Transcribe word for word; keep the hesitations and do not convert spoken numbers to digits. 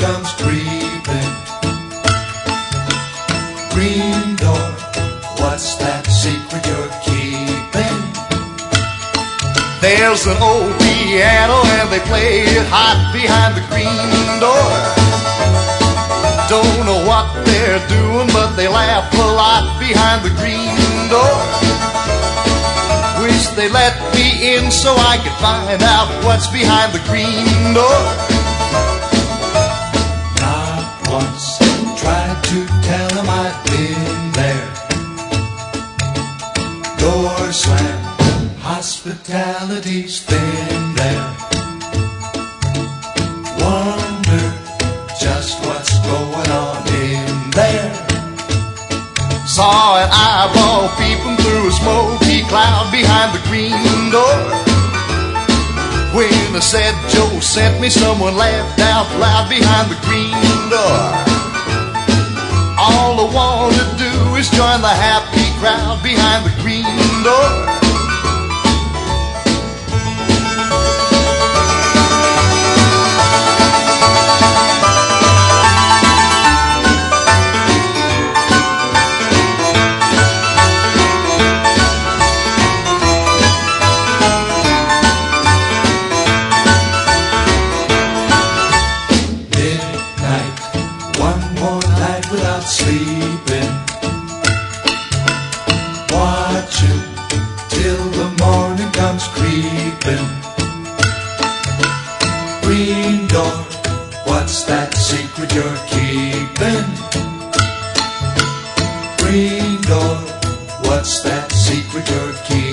comes creeping. Green door, what's that secret you're keeping? There's an old piano and they play it hot behind the green door. Don't know what they're doing, but they laugh a lot behind the green door. Wish they let me in so I could find out what's behind the green door. Not once tried to tell them I'd been there. Door slammed, hospitality's thin there. Wonder just what's going on in there. Saw an eyeball peeping through a smoky cloud behind the green door. When I said Joe sent me, someone laughed out loud behind the green door. All I want to do is join the happy crowd behind the green door. Without sleeping, watching till the morning comes creeping. Green door, what's that secret you're keeping? Green door, what's that secret you're keeping?